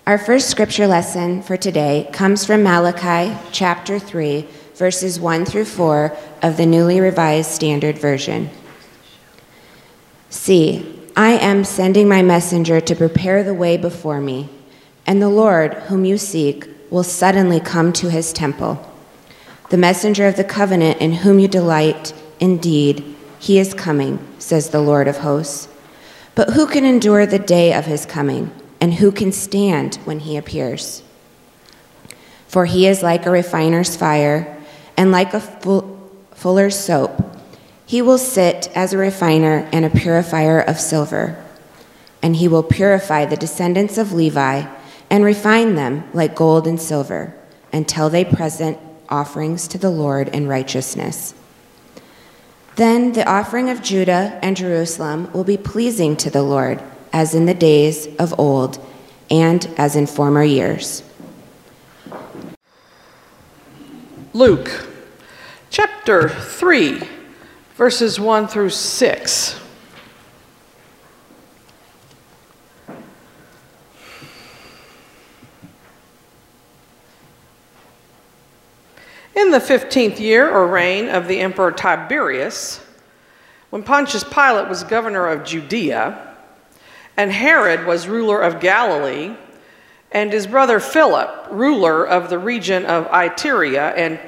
Our first scripture lesson for today comes from Malachi chapter 3, verses 1 through 4 of the Newly Revised Standard Version. See, I am sending my messenger to prepare the way before me, and the Lord, whom you seek, will suddenly come to his temple. The messenger of the covenant in whom you delight, indeed, he is coming, says the Lord of hosts. But who can endure the day of his coming? And who can stand when he appears? For he is like a refiner's fire and like a fuller's soap. He will sit as a refiner and a purifier of silver. And he will purify the descendants of Levi and refine them like gold and silver until they present offerings to the Lord in righteousness. Then the offering of Judah and Jerusalem will be pleasing to the Lord, as in the days of old and as in former years. Luke chapter 3, verses 1 through 6. In the 15th year or reign of the Emperor Tiberius, when Pontius Pilate was governor of Judea, and Herod was ruler of Galilee, and his brother Philip, ruler of the region of Iturea and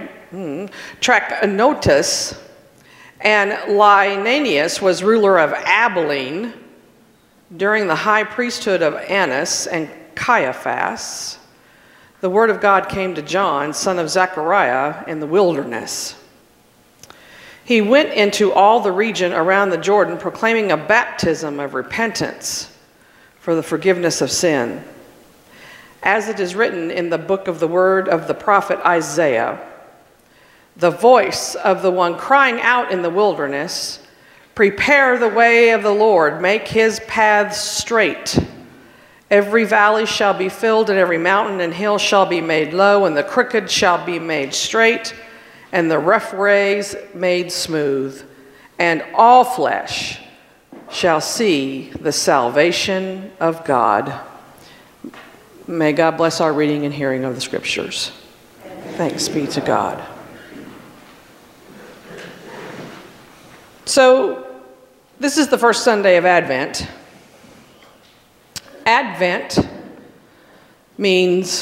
Trachonitis, and Lynanius was ruler of Abilene, during the high priesthood of Annas and Caiaphas, the word of God came to John, son of Zechariah, in the wilderness. He went into all the region around the Jordan, proclaiming a baptism of repentance for the forgiveness of sin. As it is written in the book of the word of the prophet Isaiah, the voice of the one crying out in the wilderness, prepare the way of the Lord, make his paths straight. Every valley shall be filled, and every mountain and hill shall be made low, and the crooked shall be made straight, and the rough ways made smooth, and all flesh shall see the salvation of God. May God bless our reading and hearing of the scriptures. Thanks be to God. So, this is the first Sunday of Advent. Advent means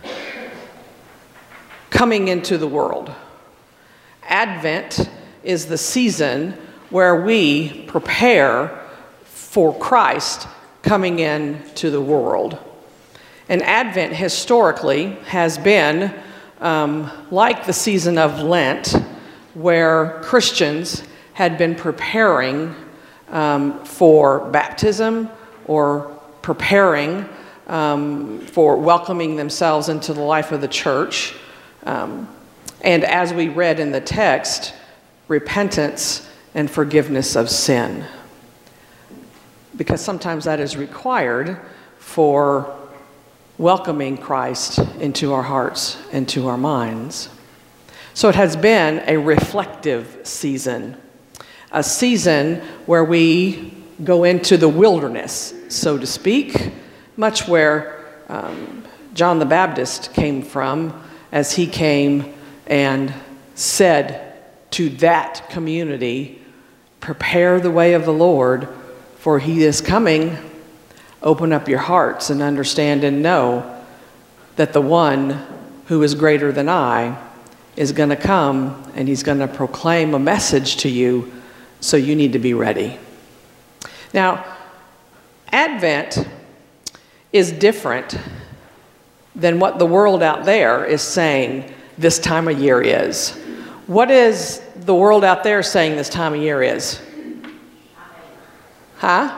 coming into the world. Advent is the season where we prepare for Christ coming into the world. And Advent historically has been like the season of Lent, where Christians had been preparing for baptism or preparing for welcoming themselves into the life of the church. And as we read in the text, repentance and forgiveness of sin. Because sometimes that is required for welcoming Christ into our hearts and to our minds. So it has been a reflective season, a season where we go into the wilderness, so to speak, much where John the Baptist came from, as he came and said to that community, prepare the way of the Lord, for he is coming. Open up your hearts and understand and know that the one who is greater than I is going to come, and he's going to proclaim a message to you, so you need to be ready. Now, Advent is different than what the world out there is saying this time of year is. What is the world out there saying this time of year is? Huh?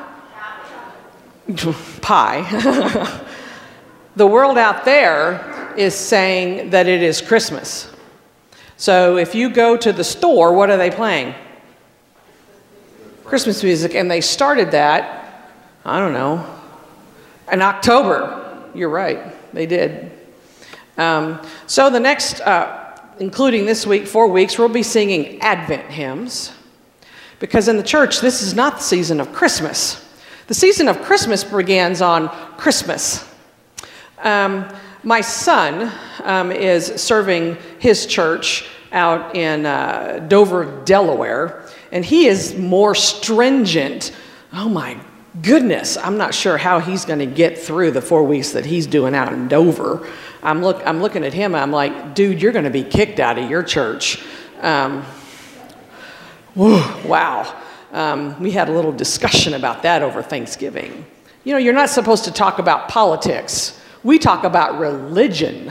Pie. The world out there is saying that it is Christmas. So if you go to the store, what are they playing? Christmas music, and they started that, I don't know, in October. You're right, they did. So the next, including this week, 4 weeks, we'll be singing Advent hymns, because in the church, this is not the season of Christmas. The season of Christmas begins on Christmas. My son is serving his church out in Dover, Delaware, and he is more stringent. Oh my goodness, I'm not sure how he's going to get through the 4 weeks that he's doing out in Dover. I'm looking at him, and I'm like, dude, you're going to be kicked out of your church. Wow. We had a little discussion about that over Thanksgiving. You know, you're not supposed to talk about politics. We talk about religion.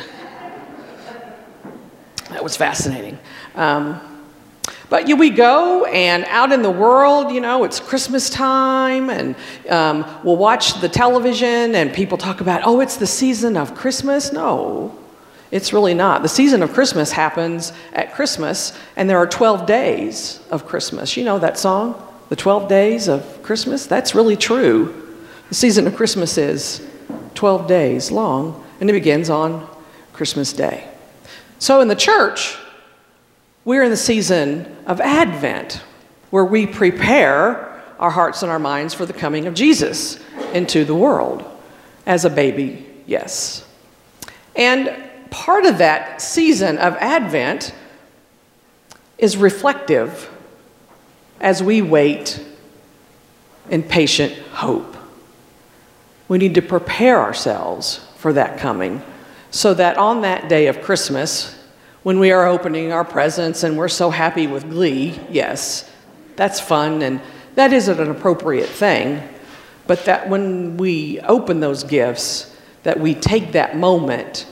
That was fascinating. But we go, and out in the world, it's Christmas time, and we'll watch the television, and people talk about, oh, it's the season of Christmas. No, it's really not. The season of Christmas happens at Christmas, and there are 12 days of Christmas. You know that song, the 12 days of Christmas? That's really true. The season of Christmas is 12 days long, and it begins on Christmas Day. So in the church, we're in the season of Advent, where we prepare our hearts and our minds for the coming of Jesus into the world as a baby, yes. And part of that season of Advent is reflective as we wait in patient hope. We need to prepare ourselves for that coming so that on that day of Christmas, when we are opening our presents and we're so happy with glee, yes, that's fun and that is an appropriate thing, but that when we open those gifts, that we take that moment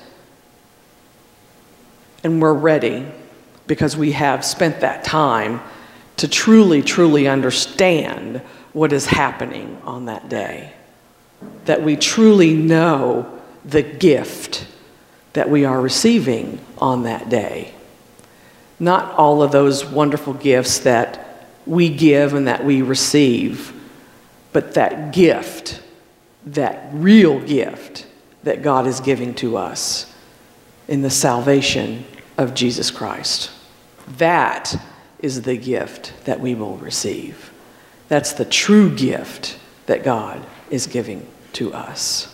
and we're ready because we have spent that time to truly, truly understand what is happening on that day. That we truly know the gift that we are receiving on that day. Not all of those wonderful gifts that we give and that we receive, but that gift, that real gift that God is giving to us in the salvation of Jesus Christ. That is the gift that we will receive. That's the true gift that God is giving to us.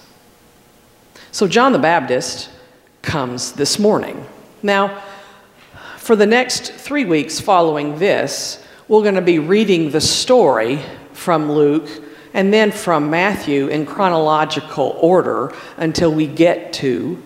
So John the Baptist comes this morning. Now, for the next 3 weeks following this, we're going to be reading the story from Luke and then from Matthew in chronological order until we get to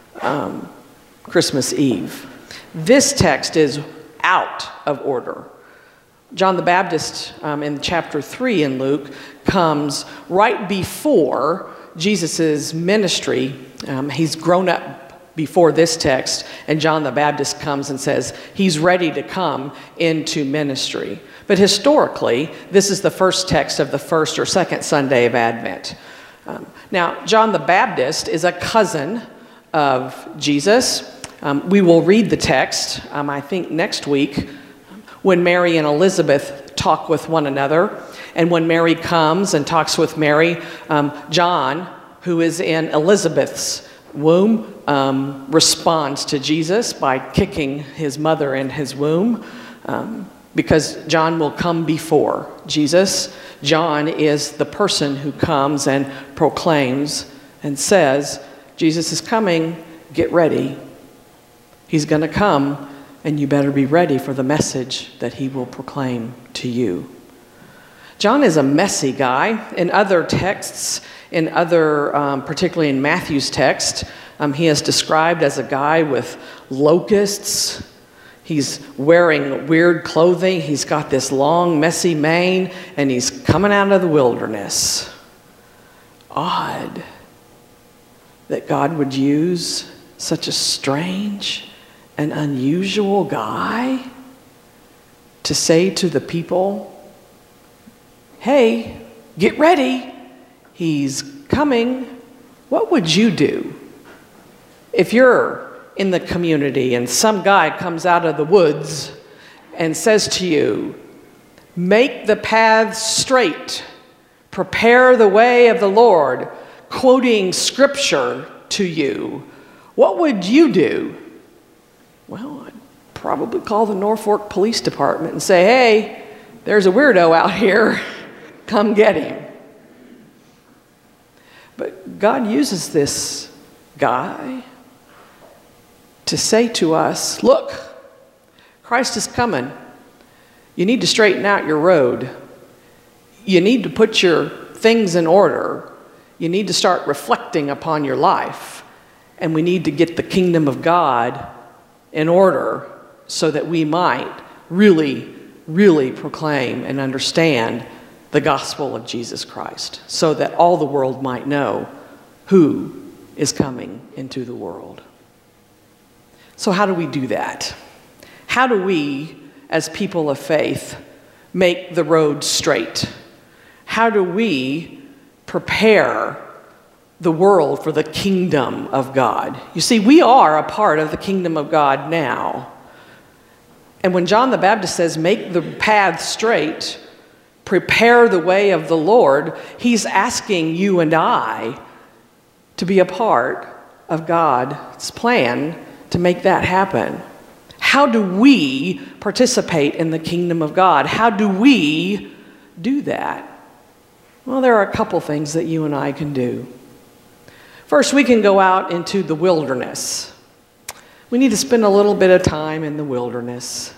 Christmas Eve. This text is out of order. John the Baptist in chapter 3 in Luke comes right before Jesus' ministry. He's grown up before this text, and John the Baptist comes and says he's ready to come into ministry. But historically, this is the first text of the first or second Sunday of Advent. Now, John the Baptist is a cousin of Jesus. We will read the text, I think, next week when Mary and Elizabeth talk with one another. And when Mary comes and talks with Mary, John, who is in Elizabeth's womb, responds to Jesus by kicking his mother in his womb because John will come before Jesus. John is the person who comes and proclaims and says, Jesus is coming, get ready. He's going to come, and you better be ready for the message that he will proclaim to you. John is a messy guy. In other texts, particularly in Matthew's text, he is described as a guy with locusts. He's wearing weird clothing. He's got this long, messy mane, and he's coming out of the wilderness. Odd that God would use such a strange and unusual guy to say to the people, hey, get ready, he's coming. What would you do if you're in the community and some guy comes out of the woods and says to you, make the paths straight, prepare the way of the Lord, quoting scripture to you? What would you do? Well, I'd probably call the Norfolk Police Department and say, hey, there's a weirdo out here. Come get him. But God uses this guy to say to us, look, Christ is coming. You need to straighten out your road. You need to put your things in order. You need to start reflecting upon your life. And we need to get the kingdom of God in order so that we might really, really proclaim and understand the gospel of Jesus Christ, so that all the world might know who is coming into the world. So how do we do that? How do we, as people of faith, make the road straight? How do we prepare the world for the kingdom of God? You see, we are a part of the kingdom of God now. And when John the Baptist says, make the path straight, prepare the way of the Lord, he's asking you and I to be a part of God's plan to make that happen. How do we participate in the kingdom of God? How do we do that? Well, there are a couple things that you and I can do. First, we can go out into the wilderness. We need to spend a little bit of time in the wilderness,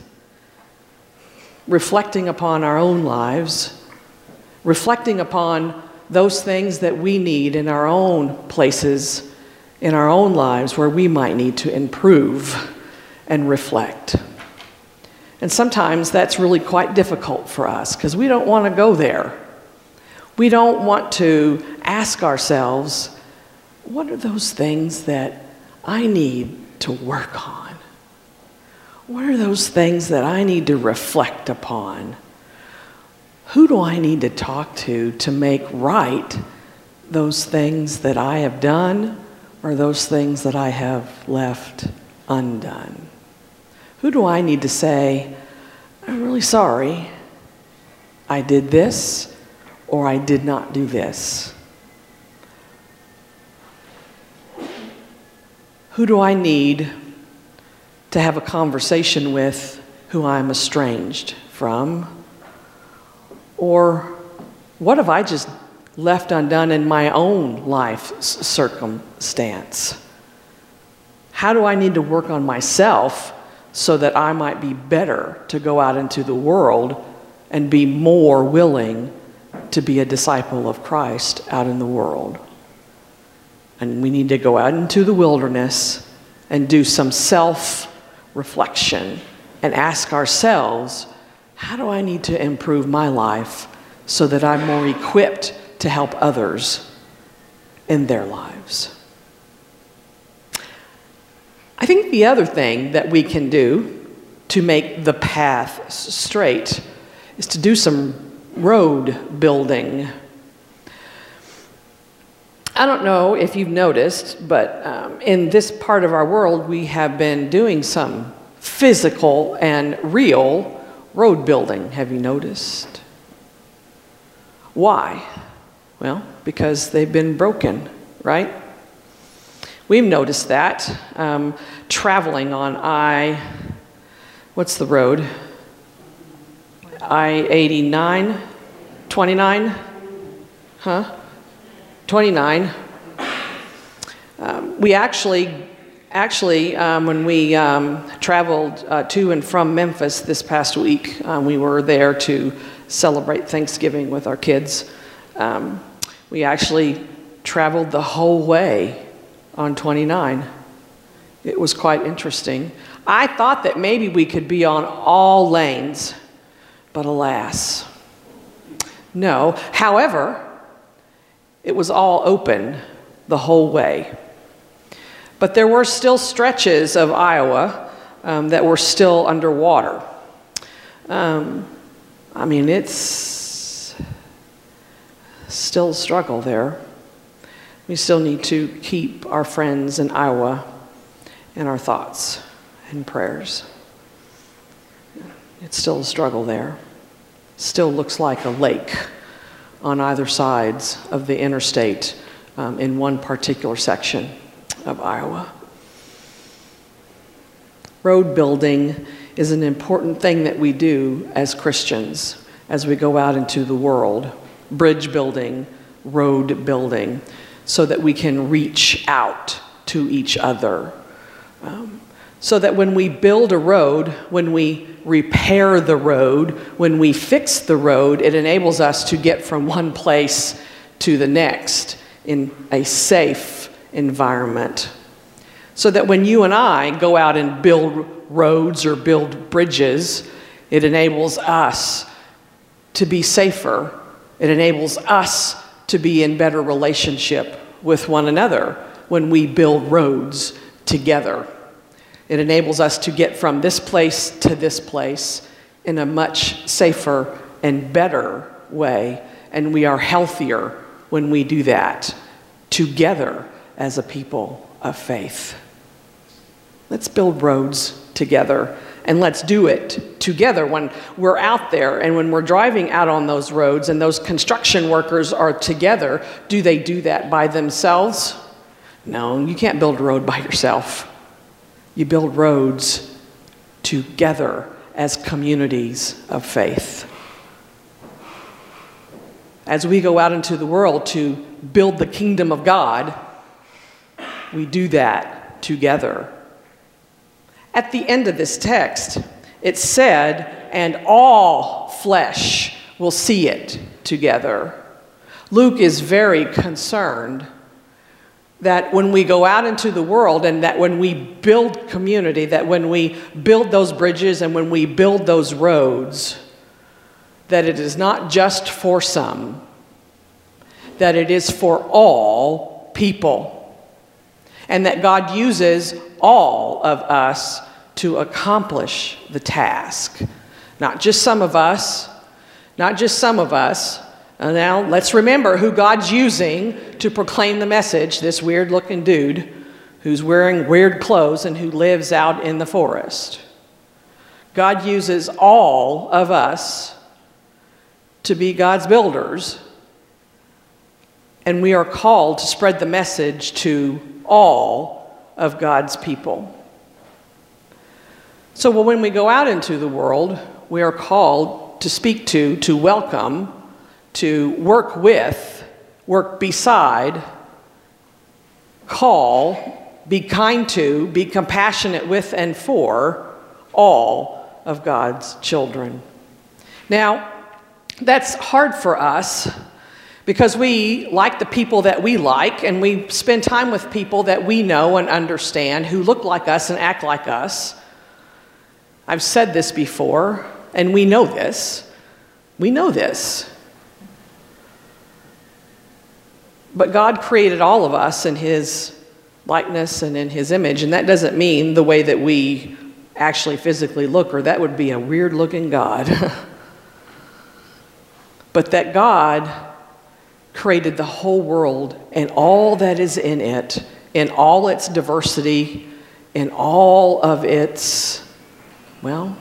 reflecting upon our own lives, reflecting upon those things that we need in our own places, in our own lives where we might need to improve and reflect. And sometimes that's really quite difficult for us because we don't want to go there. We don't want to ask ourselves, what are those things that I need to work on? What are those things that I need to reflect upon? Who do I need to talk to make right those things that I have done or those things that I have left undone? Who do I need to say, I'm really sorry, I did this or I did not do this? Who do I need to have a conversation with who I'm estranged from? Or what have I just left undone in my own life circumstance? How do I need to work on myself so that I might be better to go out into the world and be more willing to be a disciple of Christ out in the world? And we need to go out into the wilderness and do some self-reflection and ask ourselves, how do I need to improve my life so that I'm more equipped to help others in their lives? I think the other thing that we can do to make the path straight is to do some road building. I don't know if you've noticed, but in this part of our world, we have been doing some physical and real road building. Have you noticed? Why? Well, because they've been broken, right? We've noticed that. Traveling on what's the road? I-89? 29? Huh? 29. We actually, when we traveled to and from Memphis this past week, we were there to celebrate Thanksgiving with our kids. We actually traveled the whole way on 29. It was quite interesting. I thought that maybe we could be on all lanes, but alas, no. However, it was all open the whole way. But there were still stretches of Iowa that were still underwater. I mean, it's still a struggle there. We still need to keep our friends in Iowa in our thoughts and prayers. It's still a struggle there. Still looks like a lake on either sides of the interstate in one particular section of Iowa. Road building is an important thing that we do as Christians as we go out into the world. Bridge building, road building, so that we can reach out to each other. So that when we build a road, when we repair the road, when we fix the road, it enables us to get from one place to the next in a safe environment. So that when you and I go out and build roads or build bridges, it enables us to be safer. It enables us to be in better relationship with one another when we build roads together. It enables us to get from this place to this place in a much safer and better way, and we are healthier when we do that together as a people of faith. Let's build roads together, and let's do it together when we're out there and when we're driving out on those roads and those construction workers are together. Do they do that by themselves? No, you can't build a road by yourself. You build roads together as communities of faith. As we go out into the world to build the kingdom of God, we do that together. At the end of this text, it said, "And all flesh will see it together." Luke is very concerned that when we go out into the world and that when we build community, that when we build those bridges and when we build those roads, that it is not just for some, that it is for all people, and that God uses all of us to accomplish the task. Not just some of us, not just some of us. And now let's remember who God's using to proclaim the message, this weird-looking dude who's wearing weird clothes and who lives out in the forest. God uses all of us to be God's builders, and we are called to spread the message to all of God's people. So when we go out into the world, we are called to speak to welcome, to work with, work beside, call, be kind to, be compassionate with and for all of God's children. Now, that's hard for us because we like the people that we like, and we spend time with people that we know and understand who look like us and act like us. I've said this before, and we know this. We know this. But God created all of us in His likeness and in His image, and that doesn't mean the way that we actually physically look, or that would be a weird-looking God. But that God created the whole world and all that is in it, in all its diversity, in all of its, well,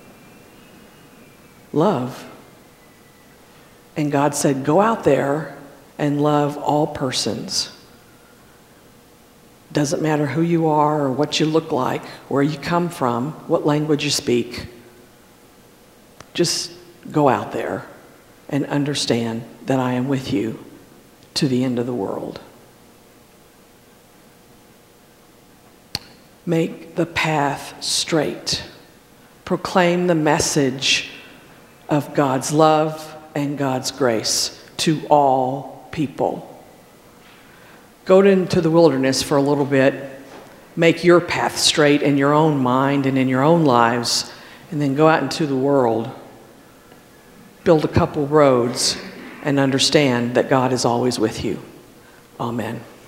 love. And God said, go out there and love all persons. Doesn't matter who you are or what you look like, where you come from, what language you speak. Just go out there and understand that I am with you to the end of the world. Make the path straight. Proclaim the message of God's love and God's grace to all people. Go into the wilderness for a little bit. Make your path straight in your own mind and in your own lives, and then go out into the world. Build a couple roads and understand that God is always with you. Amen.